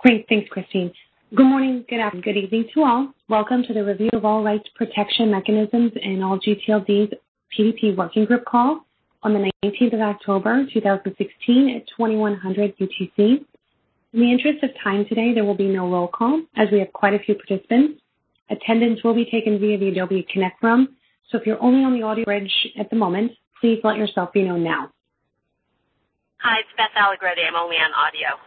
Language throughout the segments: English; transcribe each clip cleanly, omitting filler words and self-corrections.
Great. Thanks, Christine. Good morning, good afternoon, good evening to all. Welcome to the Review of All Rights Protection Mechanisms in All GTLD's PDP Working Group call on the 19th of October, 2016 at 2100 UTC. In the interest of time today, there will be no roll call as we have quite a few participants. Attendance will be taken via the Adobe Connect room, so if you're only on the audio bridge at the moment, please let yourself be known now. Hi, it's Beth Allegretti. I'm only on audio.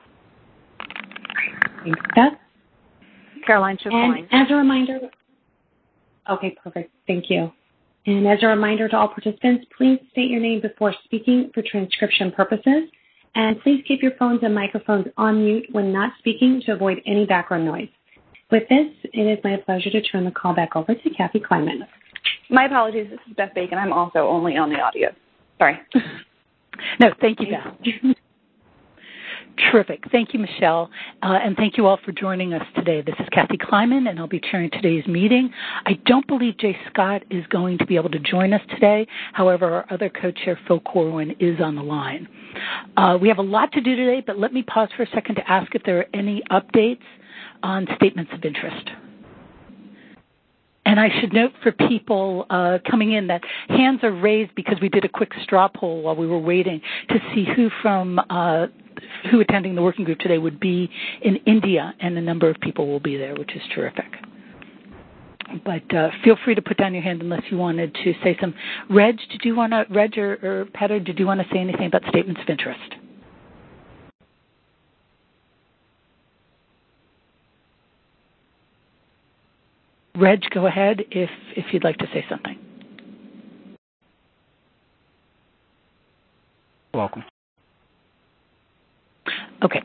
Thanks, Beth. Caroline Chifline. And as a reminder, okay, perfect. Thank you. And as a reminder to all participants, please state your name before speaking for transcription purposes. And please keep your phones and microphones on mute when not speaking to avoid any background noise. With this, it is my pleasure to turn the call back over to Kathy Kleiman. My apologies. This is Beth Bacon. I'm also only on the audio. Sorry. No, thank you, Beth. Terrific. Thank you, Michelle, and thank you all for joining us today. This is Kathy Kleiman, and I'll be chairing today's meeting. I don't believe Jay Scott is going to be able to join us today. However, our other co-chair, Phil Corwin, is on the line. We have a lot to do today, but let me pause for a second to ask if there are any updates on statements of interest. And I should note for people coming in that hands are raised because we did a quick straw poll while we were waiting to see who attending the working group today would be in India, and a number of people will be there, which is terrific. But feel free to put down your hand unless you wanted to say some. Reg or Petter, did you want to say anything about statements of interest? Reg, go ahead if you'd like to say something. Welcome. Okay.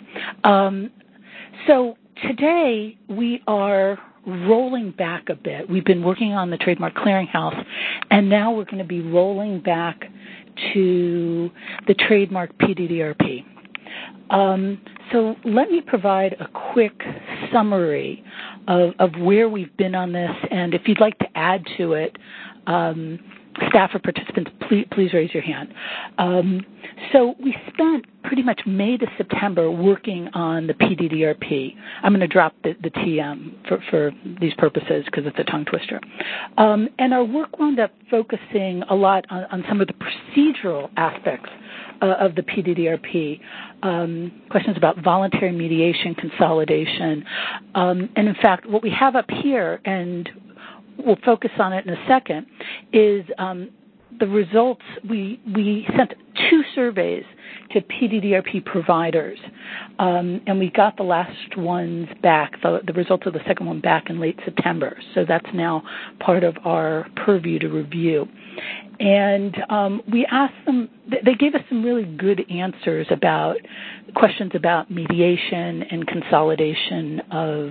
So today we are rolling back a bit. We've been working on the Trademark Clearinghouse, and now we're going to be rolling back to the Trademark PDDRP. So let me provide a quick summary of where we've been on this, and if you'd like to add to it, staff or participants, please raise your hand. So we spent pretty much May to September working on the PDDRP. I'm going to drop the TM for these purposes because it's a tongue twister. And our work wound up focusing a lot on some of the procedural aspects of the PDDRP, questions about voluntary mediation, consolidation. And in fact, what we have up here, and we'll focus on it in a second, is the results. We sent 2 surveys to PDDRP providers, and we got the last ones back, the results of the second one back in late September. So that's now part of our purview to review. And we asked them, they gave us some really good answers about questions about mediation and consolidation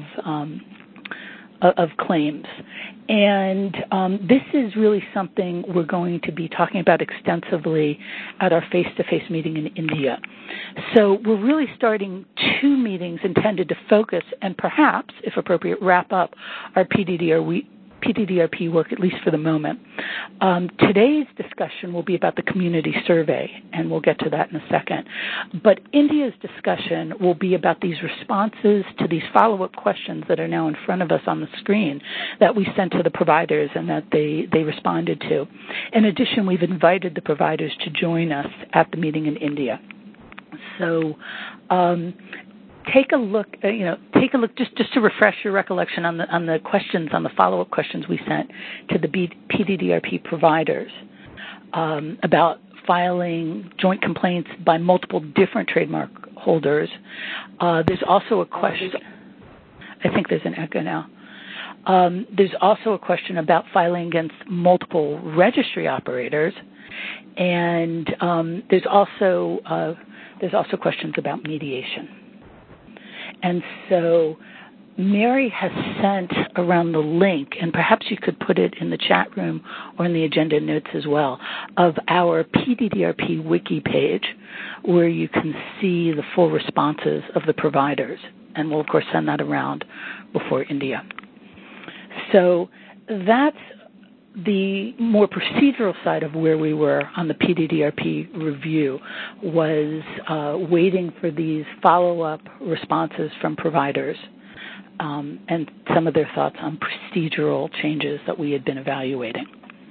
of claims. And this is really something we're going to be talking about extensively at our face-to-face meeting in India. So we're really starting 2 meetings intended to focus and perhaps, if appropriate, wrap up our PDDRP work, at least for the moment. Today's discussion will be about the community survey, and we'll get to that in a second. But India's discussion will be about these responses to these follow-up questions that are now in front of us on the screen that we sent to the providers and that they responded to. In addition, we've invited the providers to join us at the meeting in India. So take a look just to refresh your recollection on the questions, on the follow-up questions we sent to the PDDRP providers about filing joint complaints by multiple different trademark holders. There's also a question. I think there's an echo now. There's also a question about filing against multiple registry operators, and there's also questions about mediation. And so Mary has sent around the link, and perhaps you could put it in the chat room or in the agenda notes as well, of our PDDRP wiki page where you can see the full responses of the providers. And we'll, of course, send that around before India. So that's the more procedural side of where we were on the PDDRP review was waiting for these follow-up responses from providers and some of their thoughts on procedural changes that we had been evaluating.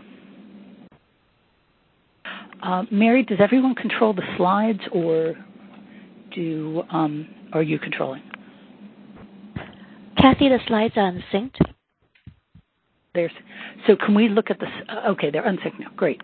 Mary, does everyone control the slides, or are you controlling? Kathy, the slides are unsynced. So can we look at this? Okay, they're unsynced now. Great.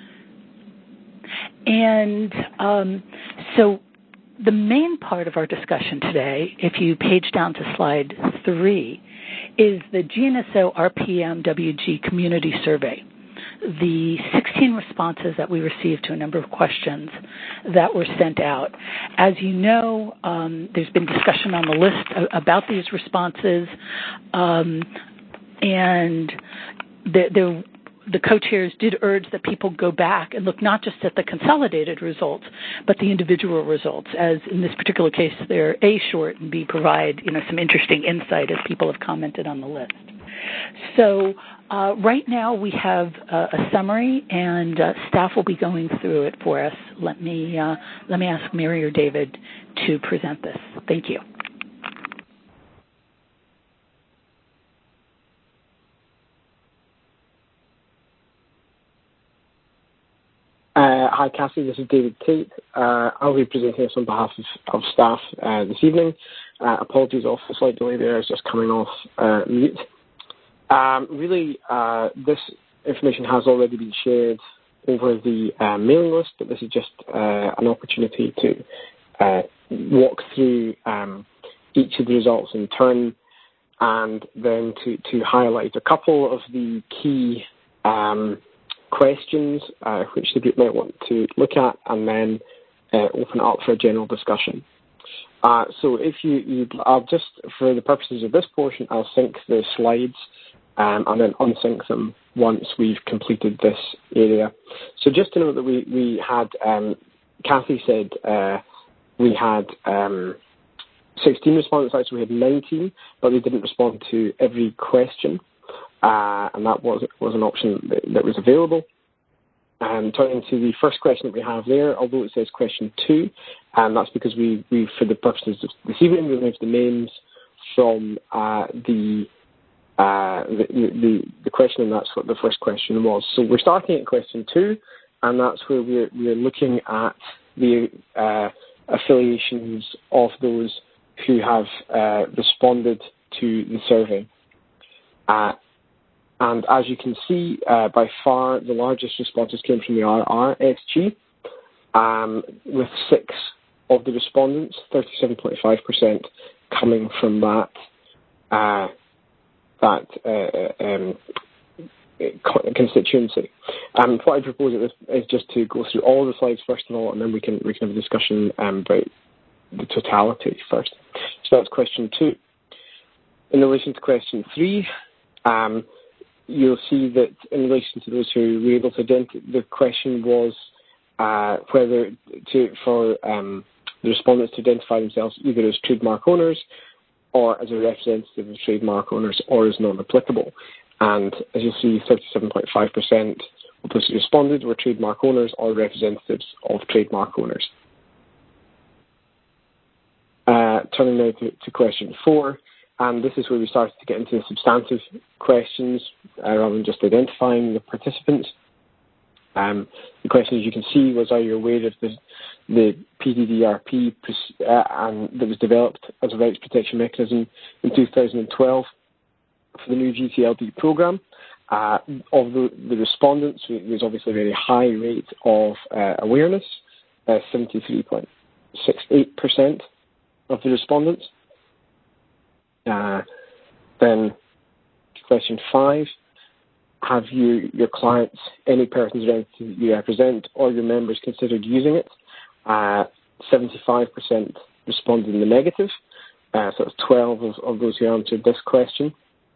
And so the main part of our discussion today, if you page down to slide 3, is the GNSO RPM-WG community survey. The 16 responses that we received to a number of questions that were sent out. As you know, there's been discussion on the list about these responses, and the co-chairs did urge that people go back and look not just at the consolidated results, but the individual results, as in this particular case, they're A, short, and B, provide some interesting insight as people have commented on the list. So right now we have a summary, and staff will be going through it for us. Let me ask Mary or David to present this. Thank you. Hi, Cassie. This is David Tate. I'll be presenting this on behalf of staff this evening. Apologies off the slight delay there. I was just coming off mute. Really, this information has already been shared over the mailing list, but this is just an opportunity to walk through each of the results in turn, and then to highlight a couple of the key questions which the group might want to look at, and then open up for a general discussion. So if I'll just, for the purposes of this portion, I'll sync the slides and then unsync them once we've completed this area. So just to note that we had, Kathy said we had 16 respondents, actually we had 19, but they didn't respond to every question. And that was an option that was available. Turning to the first question that we have there, although it says question 2, and that's because we for the purposes of this evening, removed the names from the question, and that's what the first question was. So we're starting at question 2, and that's where we're looking at the affiliations of those who have responded to the survey. And as you can see, by far the largest responses came from the RRSG, with 6 of the respondents, 37.5%, coming from that constituency. What I propose is just to go through all the slides first of all, and then we can have a discussion about the totality first. So that's question 2. In relation to question 3, you'll see that in relation to those who were able to identify, the question was whether for the respondents to identify themselves either as trademark owners or as a representative of trademark owners or as non-applicable. And as you'll see, 37.5% of those who responded were trademark owners or representatives of trademark owners. Turning now to question 4. And this is where we started to get into the substantive questions rather than just identifying the participants. The question, as you can see, was, are you aware of the PDDRP and that was developed as a rights protection mechanism in 2012 for the new GTLD program? Of the respondents, there was obviously a very high rate of awareness, 73.68% of the respondents. Then question 5, have your clients, any persons or entities that you represent or your members considered using it? 75% responded in the negative, so that's 12 of those who answered this question.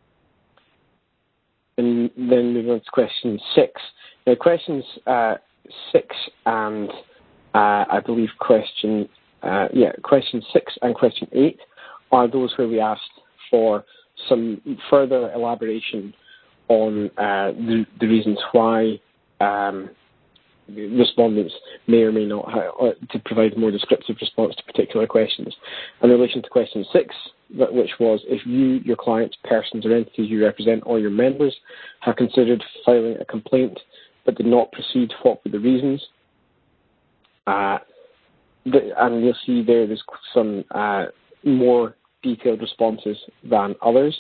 And then moving on to question 6. Now questions 6 and I believe question 6 and question 8 are those where we asked for some further elaboration on the reasons why respondents may or may not to provide a more descriptive response to particular questions. In relation to question 6, which was if you, your clients, persons or entities you represent or your members have considered filing a complaint but did not proceed, what were the reasons? And you'll see there's some more detailed responses than others.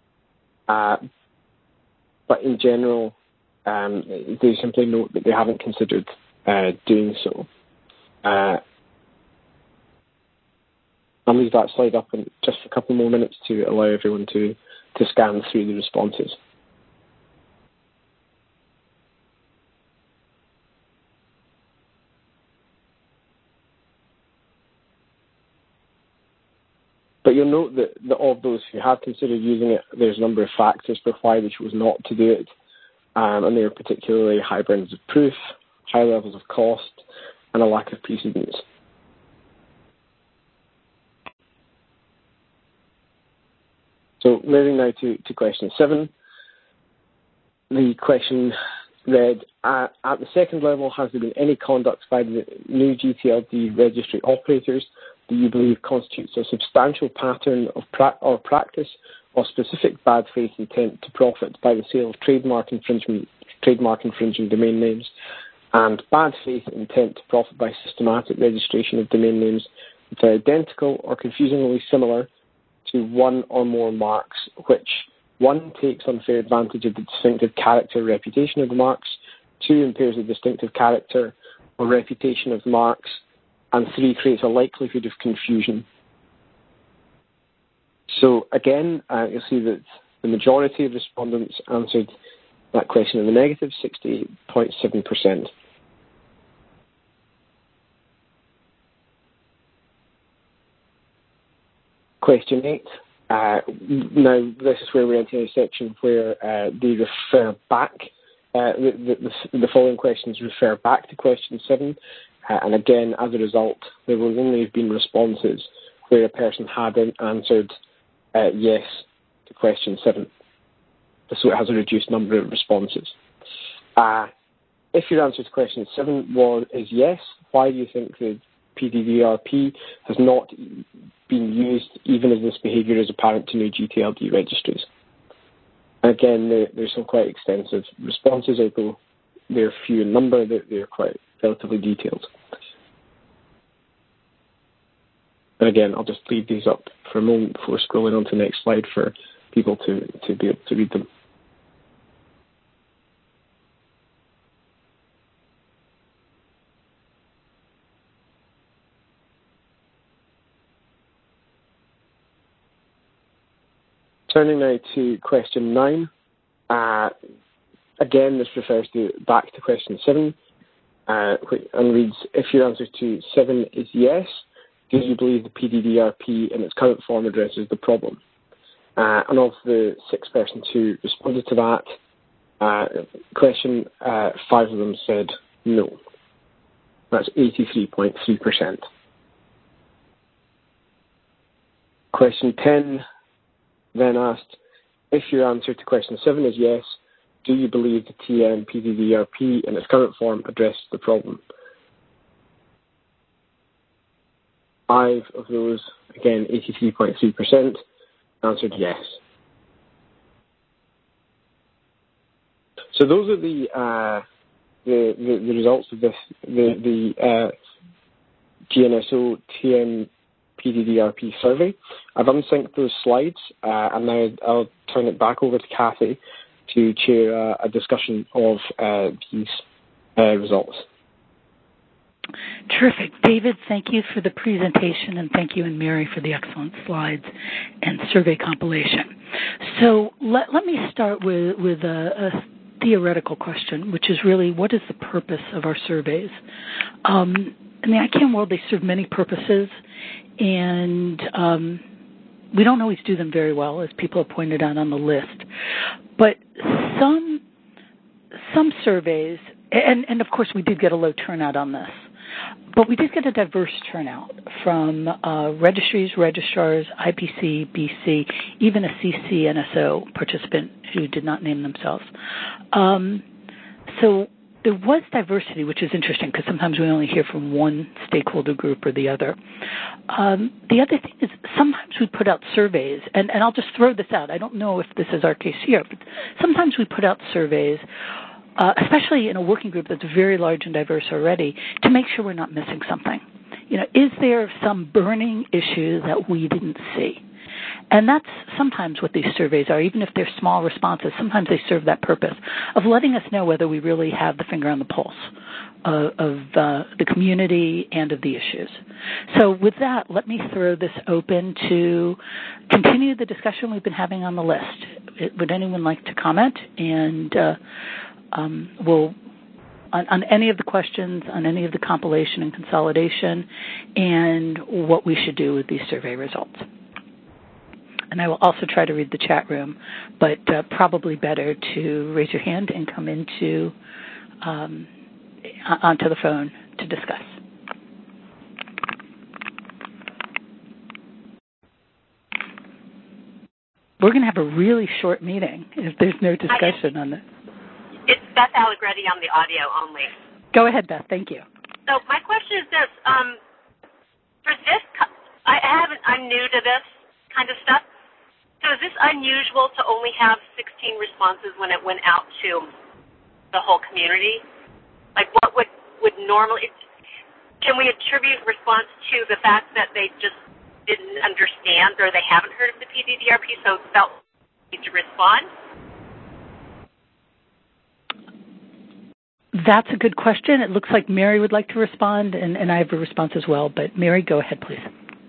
But in general, they simply note that they haven't considered doing so. I'll leave that slide up in just a couple more minutes to allow everyone to scan through the responses. But you'll note that of those who have considered using it, there's a number of factors for why they chose not to do it. And they are particularly high burdens of proof, high levels of cost, and a lack of precedence. So moving now to question 7. The question read, at the second level, has there been any conduct by the new GTLD registry operators that you believe constitutes a substantial pattern of practice or specific bad faith intent to profit by the sale of trademark infringing domain names, and bad faith intent to profit by systematic registration of domain names that are identical or confusingly similar to one or more marks, which 1, takes unfair advantage of the distinctive character or reputation of the marks, 2, impairs the distinctive character or reputation of the marks, and 3, creates a likelihood of confusion. So again, you'll see that the majority of respondents answered that question in the negative, 68.7%. Question 8. Now, this is where we're entering a section where they refer back. The following questions refer back to question 7. And again, as a result, there will only have been responses where a person had answered yes to question 7. So it has a reduced number of responses. If your answer to question 7 is yes, why do you think the PDDRP has not been used even as this behaviour is apparent to new GTLD registries? Again, there's some quite extensive responses, although they're few in number, they're quite relatively detailed. And again, I'll just leave these up for a moment before scrolling on to the next slide for people to be able to read them. Turning now to question 9. Again, this refers back to question 7 and reads, if your answer to 7 is yes, do you believe the PDDRP in its current form addresses the problem? And of the 6 persons who responded to that question, 5 of them said no. That's 83.3%. Question 10 then asked, if your answer to question 7 is yes, do you believe the TM PDDRP in its current form addresses the problem? 5 of those, again 83.3%, answered yes. So those are the results of this, the GNSO TM PDDRP survey. I've unsynced those slides, and now I'll turn it back over to Kathy to chair a discussion of these results. Terrific. David, thank you for the presentation, and thank you, and Mary, for the excellent slides and survey compilation. So let me start with a theoretical question, which is really, what is the purpose of our surveys? In the ICANN world, they serve many purposes, and we don't always do them very well, as people have pointed out on the list. But some surveys, and of course we did get a low turnout on this, But we did get a diverse turnout from registries, registrars, IPC, BC, even a CCNSO participant who did not name themselves. So there was diversity, which is interesting because sometimes we only hear from one stakeholder group or the other. The other thing is sometimes we put out surveys, and I'll just throw this out. I don't know if this is our case here, but sometimes we put out surveys, especially in a working group that's very large and diverse already, to make sure we're not missing something. Is there some burning issue that we didn't see? And that's sometimes what these surveys are. Even if they're small responses, sometimes they serve that purpose of letting us know whether we really have the finger on the pulse of the community and of the issues. So with that, let me throw this open to continue the discussion we've been having on the list. Would anyone like to comment? And we'll on any of the questions, on any of the compilation and consolidation, and what we should do with these survey results. And I will also try to read the chat room, but probably better to raise your hand and come into onto the phone to discuss. We're going to have a really short meeting if there's no discussion on this. It's Beth Allegretti on the audio only. Go ahead, Beth. Thank you. So my question is this: for this, I'm new to this kind of stuff. So is this unusual to only have 16 responses when it went out to the whole community? Like, what would normally? Can we attribute response to the fact that they just didn't understand or they haven't heard of the PDDRP, so felt need to respond? That's a good question. It looks like Mary would like to respond, and I have a response as well. But Mary, go ahead, please.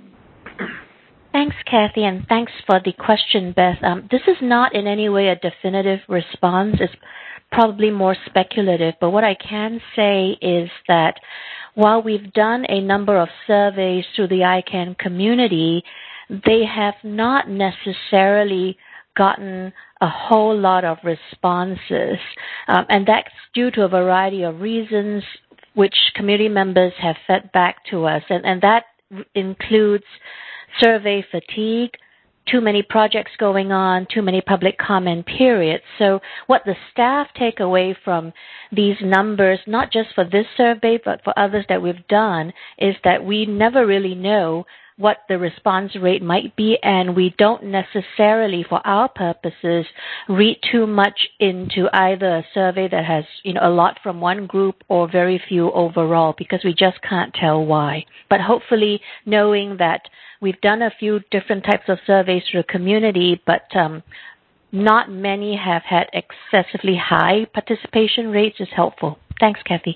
Thanks, Kathy, and thanks for the question, Beth. This is not in any way a definitive response. It's probably more speculative. But what I can say is that while we've done a number of surveys through the ICANN community, they have not necessarily gotten a whole lot of responses. And that's due to a variety of reasons which community members have fed back to us. And that includes survey fatigue, too many projects going on, too many public comment periods. So what the staff take away from these numbers, not just for this survey, but for others that we've done, is that we never really know what the response rate might be, and we don't necessarily, for our purposes, read too much into either a survey that has, a lot from one group or very few overall, because we just can't tell why. But hopefully, knowing that we've done a few different types of surveys through the community, but not many have had excessively high participation rates is helpful. Thanks, Kathy.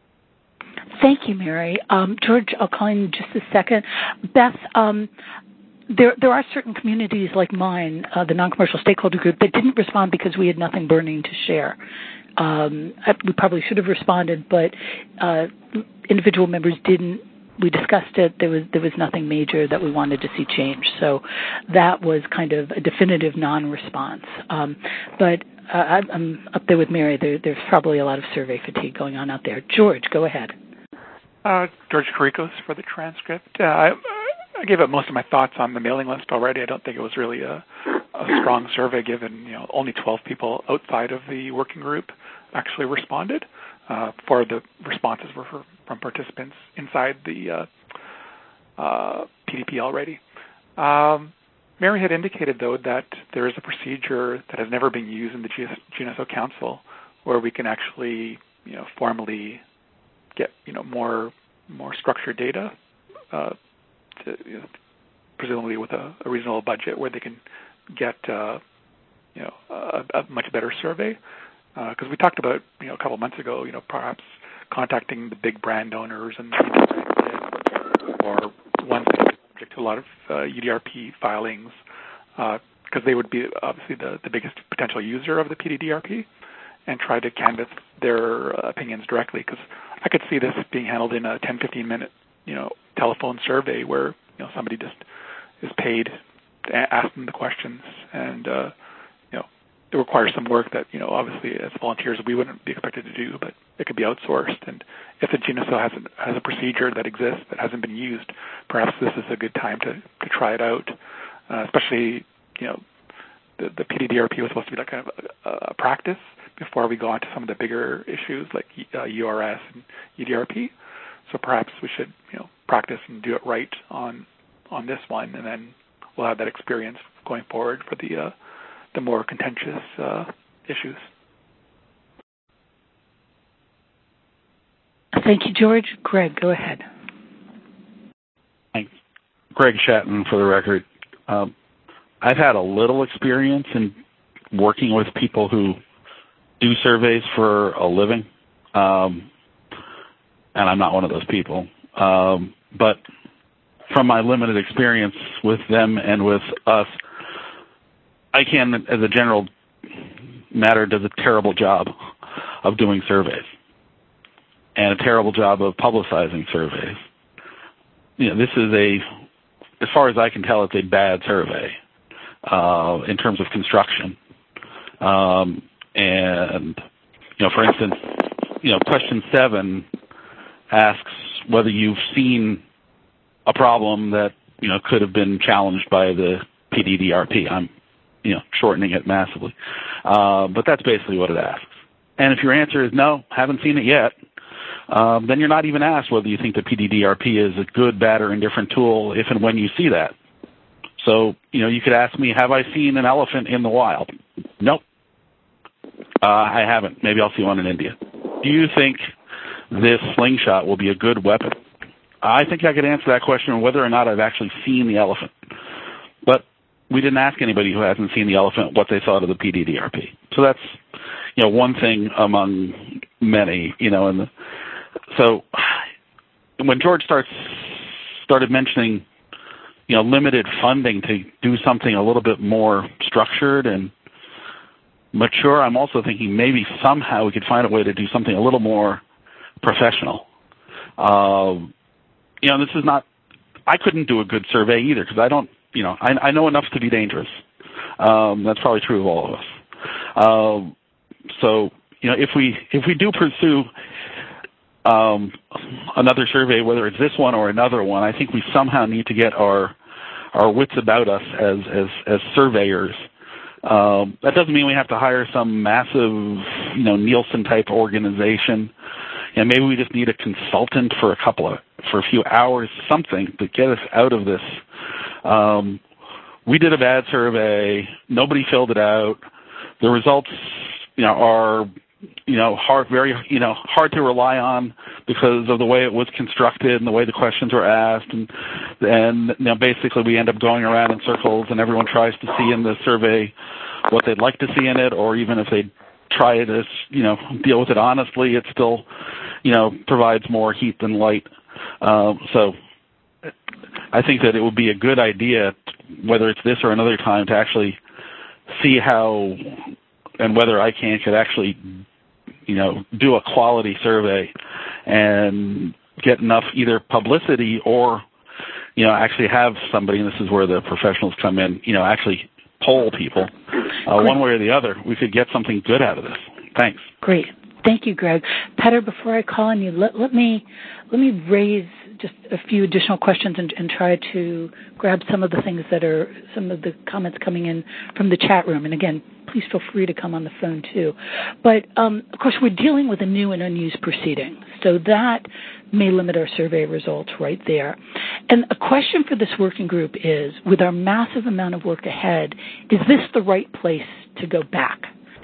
Thank you, Mary. George, I'll call in just a second. Beth, there are certain communities like mine, the non-commercial stakeholder group, that didn't respond because we had nothing burning to share. We probably should have responded, but individual members didn't. We discussed it. There was nothing major that we wanted to see change. So that was kind of a definitive non-response. But I'm up there with Mary. There's probably a lot of survey fatigue going on out there. George, go ahead. George Karikos for the transcript. I gave up most of my thoughts on the mailing list already. I don't think it was really a strong survey, given only 12 people outside of the working group actually responded. For the responses were from participants inside the PDP already. Mary had indicated, though, that there is a procedure that has never been used in the GNSO Council where we can actually, formally get, more structured data, presumably with a reasonable budget, where they can get, a much better survey. Because we talked about, a couple of months ago, perhaps contacting the big brand owners and or ones that are subject to a lot of UDRP filings, because they would be obviously the biggest potential user of the PDDRP, and try to canvass their opinions directly. Because I could see this being handled in a 10-15 minute, telephone survey where somebody just is paid to ask them the questions, and it requires some work that, obviously as volunteers we wouldn't be expected to do, but it could be outsourced. And if the GNSO has a procedure that exists that hasn't been used, perhaps this is a good time to try it out, especially, the PDDRP was supposed to be like kind of a practice before we go on to some of the bigger issues like URS and EDRP. So perhaps we should, practice and do it right on this one, and then we'll have that experience going forward for the more contentious issues. Thank you, George. Greg, go ahead. Thanks. Greg Shatton, for the record. I've had a little experience in working with people who do surveys for a living, and I'm not one of those people. But from my limited experience with them and with us, ICANN, as a general matter, does a terrible job of doing surveys and a terrible job of publicizing surveys. This is as far as I can tell, it's a bad survey in terms of construction. And, for instance, question 7 asks whether you've seen a problem that, could have been challenged by the PDDRP. I'm, shortening it massively. But that's basically what it asks. And if your answer is no, haven't seen it yet, then you're not even asked whether you think the PDDRP is a good, bad, or indifferent tool if and when you see that. So, you could ask me, have I seen an elephant in the wild? Nope. I haven't. Maybe I'll see one in India. Do you think this slingshot will be a good weapon? I think I could answer that question whether or not I've actually seen the elephant. But we didn't ask anybody who hasn't seen the elephant what they thought of the PDDRP. So that's, one thing among many, so when George started mentioning, limited funding to do something a little bit more structured and mature, I'm also thinking maybe somehow we could find a way to do something a little more professional. This is not, I couldn't do a good survey either because I don't, I know enough to be dangerous. That's probably true of all of us. So, if we do pursue another survey, whether it's this one or another one, I think we somehow need to get our wits about us as surveyors. That doesn't mean we have to hire some massive, Nielsen type organization. And maybe we just need a consultant for a few hours, something to get us out of this. We did a bad survey. Nobody filled it out. The results, are, very hard to rely on because of the way it was constructed and the way the questions were asked. And basically we end up going around in circles and everyone tries to see in the survey what they'd like to see in it, or even if they try to, deal with it honestly, it still, provides more heat than light. So I think that it would be a good idea, whether it's this or another time, to actually see how and whether ICANN could actually, do a quality survey and get enough either publicity or, actually have somebody, and this is where the professionals come in, actually poll people. One way or the other, we could get something good out of this. Thanks. Great. Thank you, Greg. Petter, before I call on you, let me raise just a few additional questions and try to grab some of the things that are some of the comments coming in from the chat room. And again, please feel free to come on the phone too. But of course, we're dealing with a new and unused proceeding, so that may limit our survey results right there. And a question for this working group is, with our massive amount of work ahead, is this the right place to go back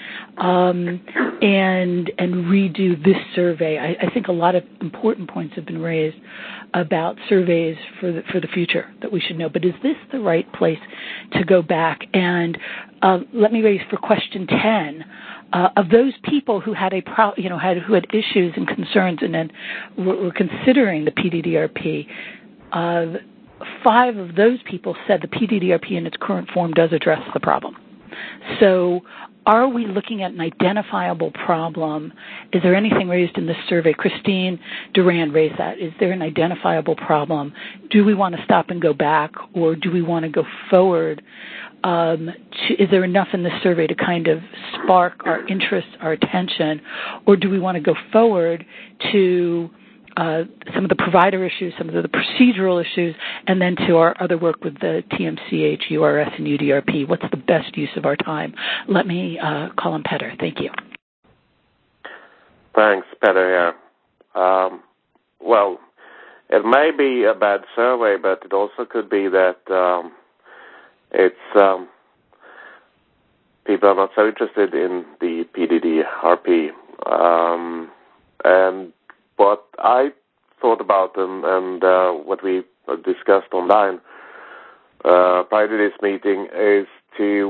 and redo this survey? I think a lot of important points have been raised about surveys for the future that we should know. But is this the right place to go back? And let me raise for question 10. Of those people who had who had issues and concerns, and then were considering the PDDRP, 5 of those people said the PDDRP in its current form does address the problem. So are we looking at an identifiable problem? Is there anything raised in this survey? Christine Durand raised that. Is there an identifiable problem? Do we want to stop and go back, or do we want to go forward? Is there enough in this survey to kind of spark our interest, our attention, or do we want to go forward to some of the provider issues, some of the procedural issues, and then to our other work with the TMCH, URS, and UDRP? What's the best use of our time? Let me call on Petter. Thank you. Thanks, Petter. Yeah. Well, it may be a bad survey, but it also could be that it's people are not so interested in the PDD-RP. And what I thought about them and what we discussed online prior to this meeting is to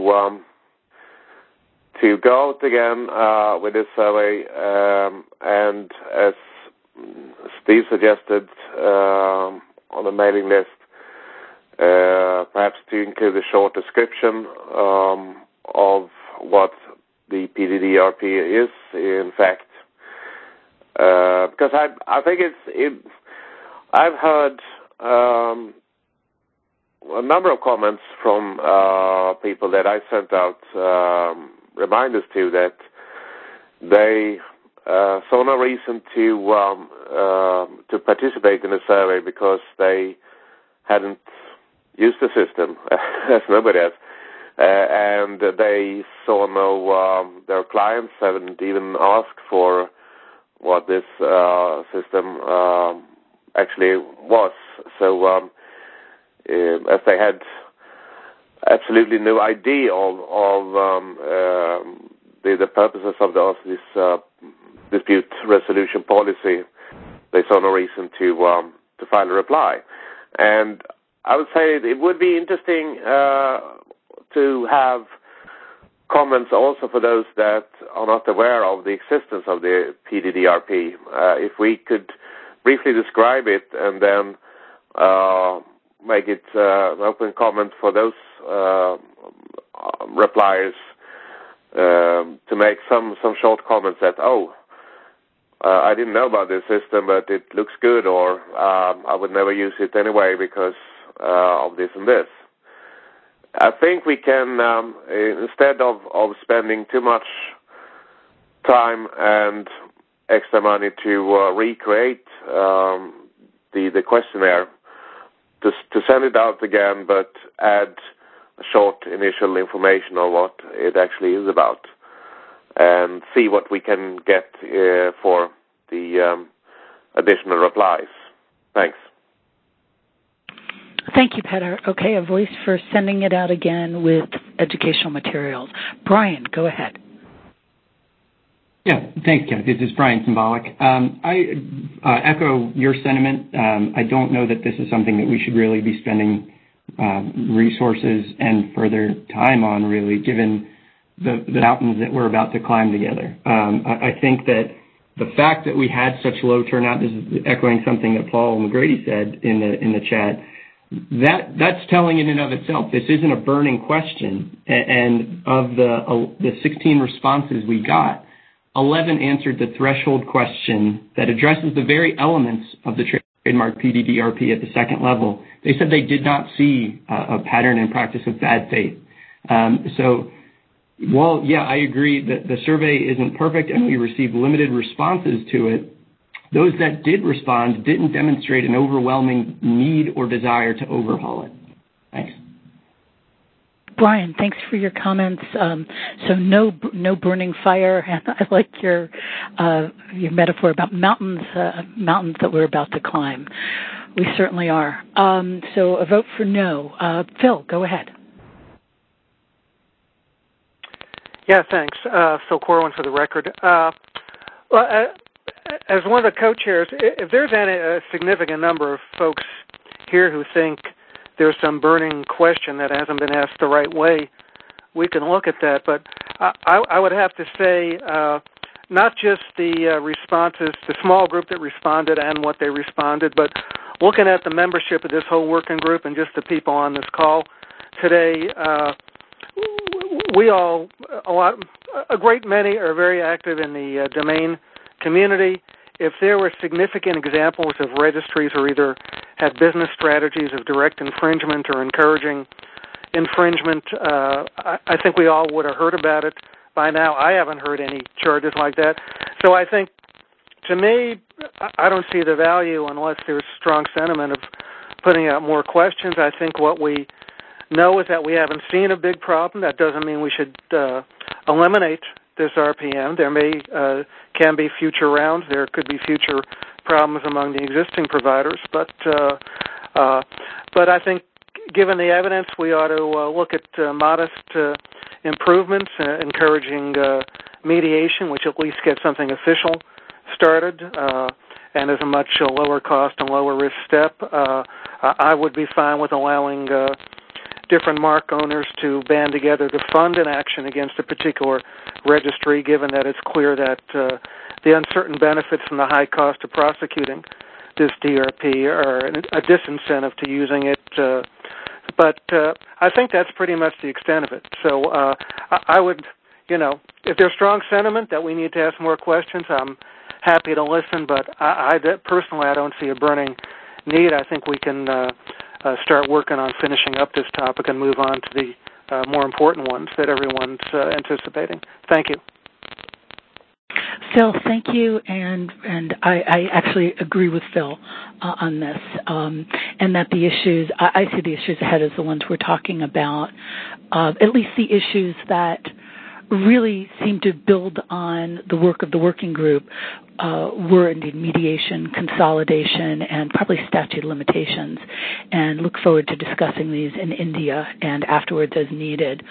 go out again with this survey and, as Steve suggested on the mailing list, perhaps to include a short description of what the PDD-RP is, in fact. Because I think I've heard a number of comments from people that I sent out reminders to that they saw no reason to participate in the survey because they hadn't used the system, as nobody has, and they saw no, their clients haven't even asked for what this system actually was. So as they had absolutely no idea of the purposes of this dispute resolution policy, they saw no reason to file a reply. And I would say it would be interesting to have comments also for those that are not aware of the existence of the PDD-RP. If we could briefly describe it and then make it an open comment for those repliers to make some short comments that, I didn't know about this system, but it looks good, or I would never use it anyway because of this and this. I think we can, instead of spending too much time and extra money to recreate the questionnaire, to send it out again, but add a short initial information on what it actually is about, and see what we can get for the additional replies. Thanks. Thank you, Petter. Okay, a voice for sending it out again with educational materials. Brian, go ahead. Yeah, thanks, Kat. This is Brian Symbolic. I echo your sentiment. I don't know that this is something that we should really be spending resources and further time on, really, given the mountains that we're about to climb together. I think that the fact that we had such low turnout, this is echoing something that Paul McGrady said in the chat, that's telling in and of itself. This isn't a burning question, and of the 16 responses we got, 11 answered the threshold question that addresses the very elements of the trademark PDD-RP at the second level. They said they did not see a pattern and practice of bad faith. So, while, yeah, I agree that the survey isn't perfect and we received limited responses to it, those that did respond didn't demonstrate an overwhelming need or desire to overhaul it. Thanks. Brian, thanks for your comments. So no burning fire, and I like your metaphor about mountains that we're about to climb. We certainly are. So a vote for no. Phil, go ahead. Yeah, thanks. Phil Corwin for the record. As one of the co-chairs, if there's a significant number of folks here who think there's some burning question that hasn't been asked the right way, we can look at that. But I would have to say not just the responses, the small group that responded and what they responded, but looking at the membership of this whole working group and just the people on this call today, a great many are very active in the domain community. If there were significant examples of registries who either had business strategies of direct infringement or encouraging infringement, I think we all would have heard about it by now. I haven't heard any charges like that. So I think, to me, I don't see the value unless there's strong sentiment of putting out more questions. I think what we know is that we haven't seen a big problem. That doesn't mean we should eliminate this RPM. There can be future rounds. There could be future problems among the existing providers. But I think, given the evidence, we ought to look at modest improvements, encouraging mediation, which at least gets something official started, and is a much lower cost and lower risk step. I would be fine with allowing different mark owners to band together to fund an action against a particular registry, given that it's clear that the uncertain benefits and the high cost of prosecuting this DRP are a disincentive to using it. But I think that's pretty much the extent of it. So I would, if there's strong sentiment that we need to ask more questions, I'm happy to listen, but personally, I don't see a burning need. I think we can start working on finishing up this topic and move on to the more important ones that everyone's anticipating. Thank you. Phil, thank you, and I actually agree with Phil on this, and that the issues, I see the issues ahead as the ones we're talking about, at least the issues that really seem to build on the work of the working group were indeed mediation, consolidation, and probably statute of limitations, and look forward to discussing these in India and afterwards as needed.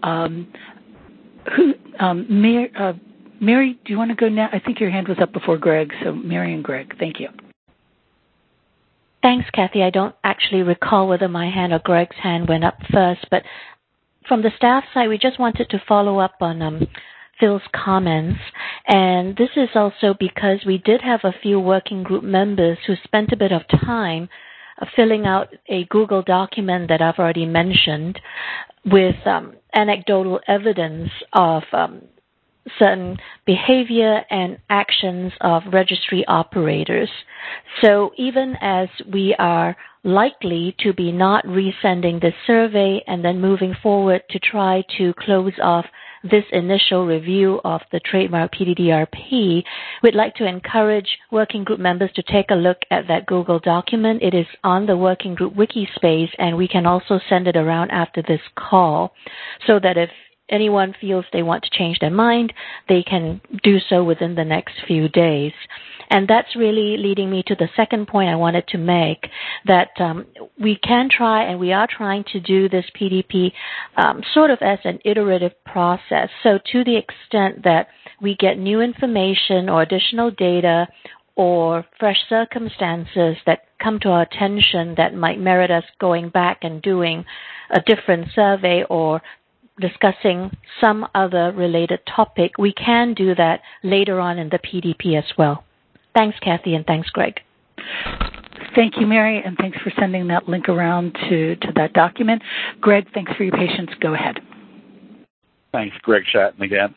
Mary, do you want to go now? I think your hand was up before Greg, so Mary and Greg, thank you. Thanks, Kathy. I don't actually recall whether my hand or Greg's hand went up first, but from the staff side, we just wanted to follow up on Phil's comments, and this is also because we did have a few working group members who spent a bit of time filling out a Google document that I've already mentioned with anecdotal evidence of certain behavior and actions of registry operators. So even as we are likely to be not resending this survey and then moving forward to try to close off this initial review of the trademark PDDRP, we'd like to encourage working group members to take a look at that Google document. It is on the working group wiki space, and we can also send it around after this call so that if anyone feels they want to change their mind, they can do so within the next few days. And that's really leading me to the second point I wanted to make, that we can try, and we are trying to do this PDP sort of as an iterative process. So to the extent that we get new information or additional data or fresh circumstances that come to our attention that might merit us going back and doing a different survey or discussing some other related topic, we can do that later on in the PDP as well. Thanks, Kathy, and thanks, Greg. Thank you, Mary, and thanks for sending that link around to that document. Greg, thanks for your patience. Go ahead. Thanks, Greg Shatton again.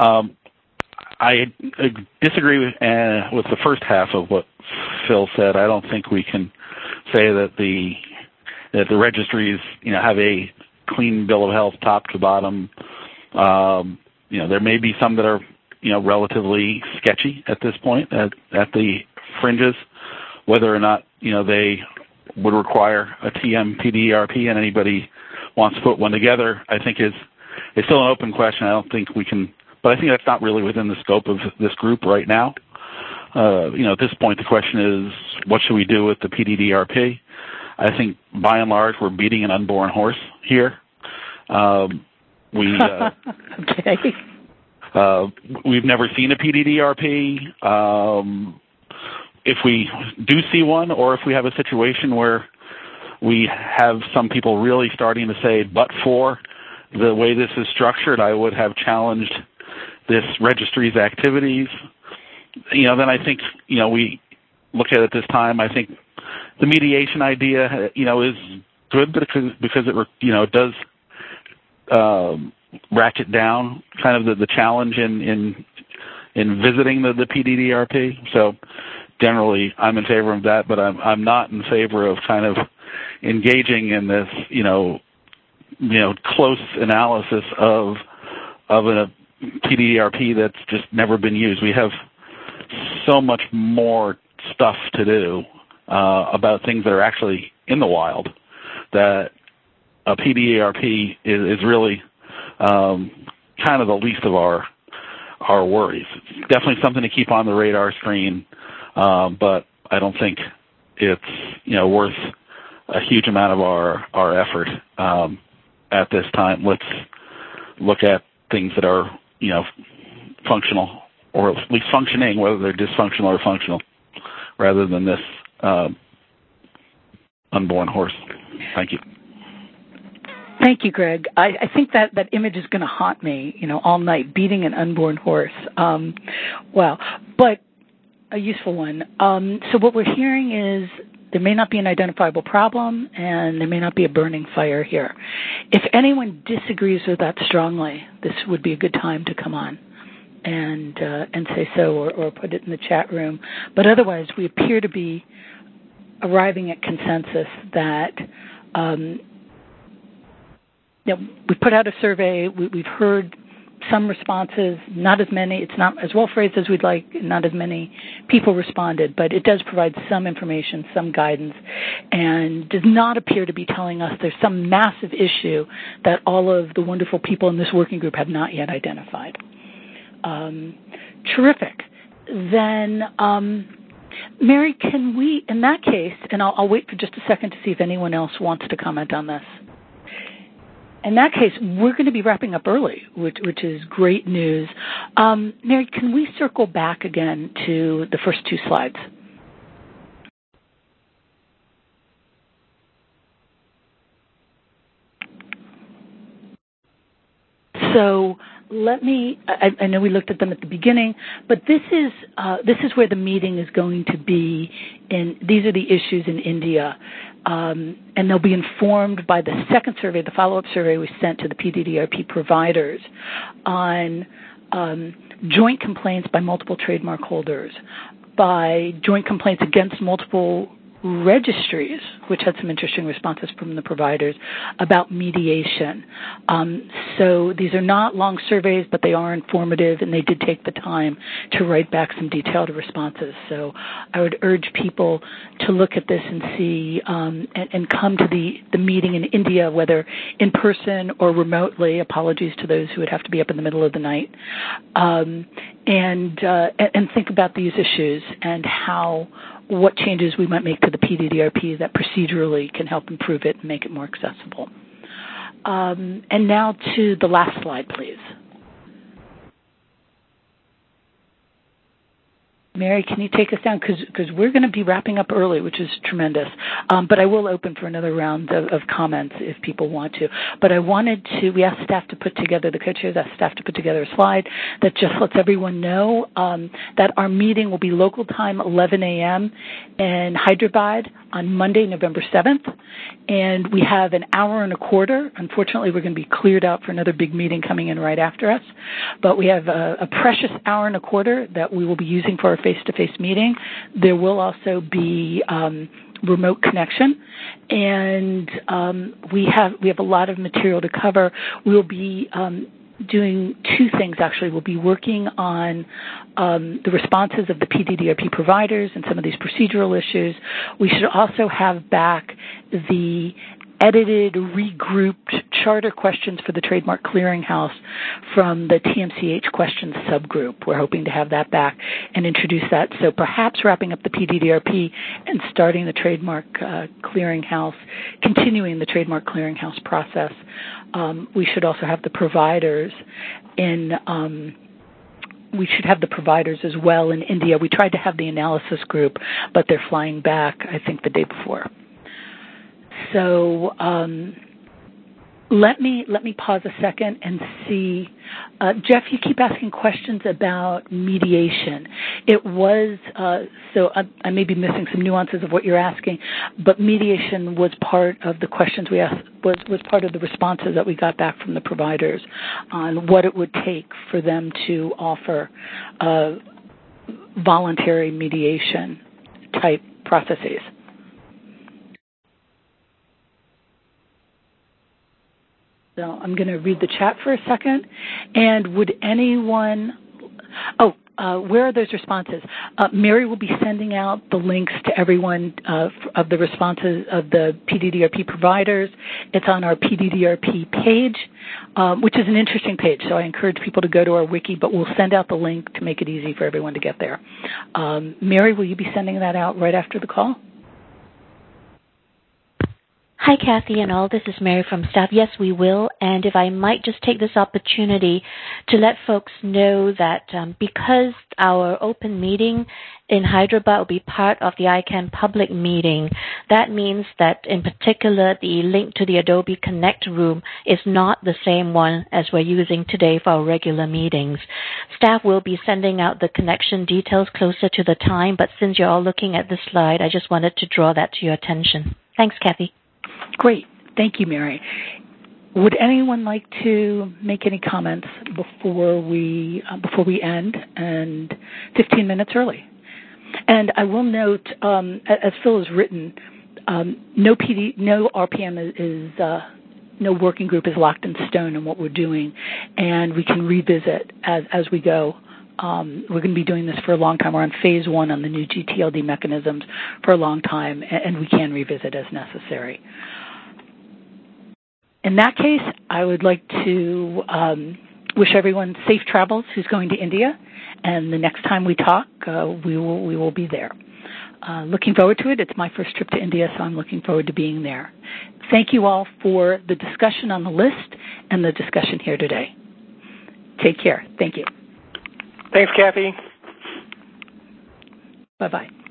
I disagree with the first half of what Phil said. I don't think we can say that the registries, have a clean bill of health top to bottom. There may be some that are, relatively sketchy at this point at the fringes. Whether or not, they would require a TM-PDRP and anybody wants to put one together, I think is still an open question. I don't think we can, but I think that's not really within the scope of this group right now. At this point, the question is, what should we do with the PDDRP? I think, by and large, we're beating an unborn horse here. Okay. We've never seen a PDDRP. If we do see one, or if we have a situation where we have some people really starting to say, but for the way this is structured, I would have challenged this registry's activities, then I think, we look at it this time. I think the mediation idea, is good because it, it does ratchet down kind of the challenge in visiting the PDDRP. So generally, I'm in favor of that, but I'm not in favor of kind of engaging in this, close analysis of a PDDRP that's just never been used. We have so much more stuff to do about things that are actually in the wild that a PDDRP is really kind of the least of our worries. It's definitely something to keep on the radar screen, but I don't think it's worth a huge amount of our effort at this time. Let's look at things that are functional, or at least functioning, whether they're dysfunctional or functional, rather than this unborn horse. Thank you. Thank you, Greg. I think that image is going to haunt me, all night, beating an unborn horse. Wow. But a useful one. So what we're hearing is there may not be an identifiable problem, and there may not be a burning fire here. If anyone disagrees with that strongly, this would be a good time to come on and say so, or put it in the chat room. But otherwise, we appear to be arriving at consensus that we put out a survey. We've heard some responses, not as many. It's not as well phrased as we'd like. Not as many people responded, but it does provide some information, some guidance, and does not appear to be telling us there's some massive issue that all of the wonderful people in this working group have not yet identified. Terrific. Then, Mary, can we, in that case, and I'll wait for just a second to see if anyone else wants to comment on this. In that case, we're going to be wrapping up early, which is great news. Mary, can we circle back again to the first two slides? So let me, I know we looked at them at the beginning, but this is where the meeting is going to be. These are the issues in India. And they'll be informed by the second survey, the follow-up survey we sent to the PDDRP providers on joint complaints by multiple trademark holders, by joint complaints against multiple registries, which had some interesting responses from the providers, about mediation. So these are not long surveys, but they are informative, and they did take the time to write back some detailed responses. So I would urge people to look at this and see and come to the meeting in India, whether in person or remotely. Apologies to those who would have to be up in the middle of the night, and think about these issues and what changes we might make to the PDDRP that procedurally can help improve it and make it more accessible. And now to the last slide, please. Mary, can you take us down? Because we're going to be wrapping up early, which is tremendous. But I will open for another round of comments if people want to. But we asked staff to put together, the co-chairs asked staff to put together a slide that just lets everyone know that our meeting will be local time 11 a.m. in Hyderabad on Monday, November 7th. And we have an hour and a quarter. Unfortunately, we're going to be cleared out for another big meeting coming in right after us. But we have a precious hour and a quarter that we will be using for our face-to-face meeting. There will also be remote connection, and we have a lot of material to cover. We'll be doing two things, actually. We'll be working on the responses of the PDDRP providers and some of these procedural issues. We should also have back the edited, regrouped charter questions for the Trademark Clearinghouse from the TMCH questions subgroup. We're hoping to have that back and introduce that. So perhaps wrapping up the PDDRP and starting the Trademark Clearinghouse, continuing the Trademark Clearinghouse process. We should also have the providers we should have the providers as well in India. We tried to have the analysis group, but they're flying back, I think, the day before. So Let me pause a second and see. Jeff, you keep asking questions about mediation. It was, so I may be missing some nuances of what you're asking, but mediation was part of the questions we asked, was part of the responses that we got back from the providers on what it would take for them to offer voluntary mediation type processes. So I'm going to read the chat for a second. And would anyone, where are those responses? Mary will be sending out the links to everyone of the responses of the PDDRP providers. It's on our PDDRP page, which is an interesting page. So I encourage people to go to our wiki, but we'll send out the link to make it easy for everyone to get there. Mary, will you be sending that out right after the call? Hi, Kathy and all. This is Mary from staff. Yes, we will. And if I might just take this opportunity to let folks know that because our open meeting in Hyderabad will be part of the ICANN public meeting, that means that in particular the link to the Adobe Connect room is not the same one as we're using today for our regular meetings. Staff will be sending out the connection details closer to the time, but since you're all looking at this slide, I just wanted to draw that to your attention. Thanks, Kathy. Great. Thank you, Mary. Would anyone like to make any comments before we end, and 15 minutes early? And I will note, as Phil has written, no RPM is no working group is locked in stone in what we're doing, and we can revisit as we go. We're going to be doing this for a long time. We're on phase 1 on the new GTLD mechanisms for a long time, and we can revisit as necessary. In that case, I would like to wish everyone safe travels who's going to India, and the next time we talk, we will be there. Looking forward to it. It's my first trip to India, so I'm looking forward to being there. Thank you all for the discussion on the list and the discussion here today. Take care. Thank you. Thanks, Kathy. Bye-bye.